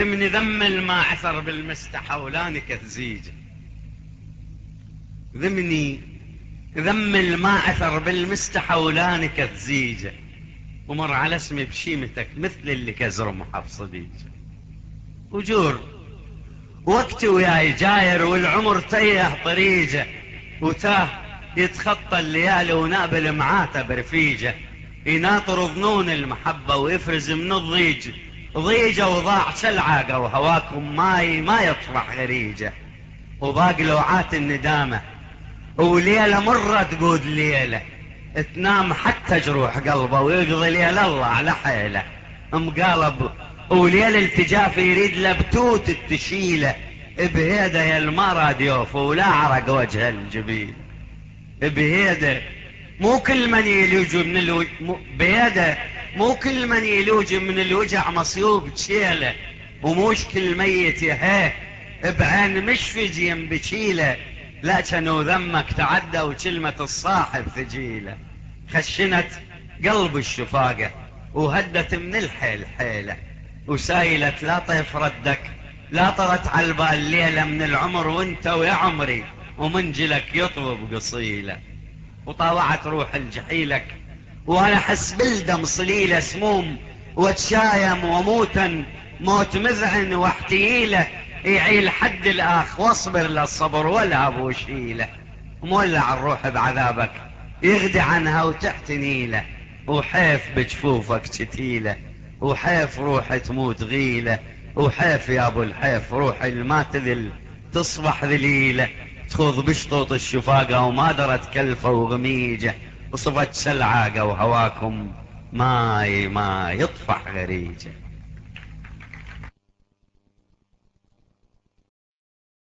ذمني ذم الماعثر بالمستحولان كثزيجه، ذمني ذم الماعثر بالمستحولان كثزيجه، ومر على اسمي بشيمتك مثل اللي كزرمحه بصديجه. وجور وقتي وياي جاير والعمر تيه طريجه، وتاه يتخطى الليالي ونقبل معاته برفيجه، يناطر ظنون المحبة ويفرز من الضيج ضيجة، وضاع شلعاقة وهواكم ماي ما يطرح غريجة، وباقي لوعات الندامة وليلة مرة تقود ليلة، تنام حتى جروح قلبه ويقضي ليلة الله على حيله مقالب، وليلة التجاف يريد لبتوت التشيلة، بهيده يا المرا ديوف ولا عرق وجه الجبين، بهيده مو كل من يلوج من بيده مو كل من يلوج من الوجع مصيوب تشيله، وموش كل ميت يهيه بعين مشفج بشيله، لكنو ذمك تعدى وكلمة الصاحب ثجيله، خشنت قلب الشفاقة وهدت من الحيل حيله، وسايلت لا طيف ردك لا طرت على البال ليلة من العمر وانت ويا عمري ومنجلك يطلب قصيله، وطاوعت روح الجحيلك وانا احس بالدم صليله سموم واتشايم وموتا موت مذعن واحتييله، يعيل حد الاخ واصبر للصبر ولا ابو شيله، مولع الروح بعذابك يغدي عنها وتحتني له، وحيف بجفوفك شتيله، وحيف روح تموت غيله، وحيف يا ابو الحيف روح الما تذل تصبح ذليله، تخوض بشطوط الشفاقة وما درت كلفة وغميجة، وصفت سلعاقة وهواكم ما يطفح غريجة.